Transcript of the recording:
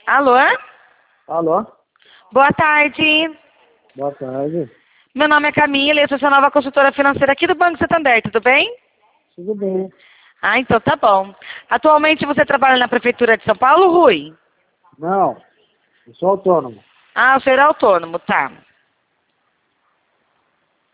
Alô? Alô? Boa tarde. Boa tarde. Meu nome é Camila, eu sou sua nova consultora financeira aqui do Banco Santander, tudo bem? Tudo bem? Ah, então tá bom. Atualmente você trabalha na Prefeitura de São Paulo, Rui? Não, eu sou autônomo. Ah, o senhor é autônomo, tá.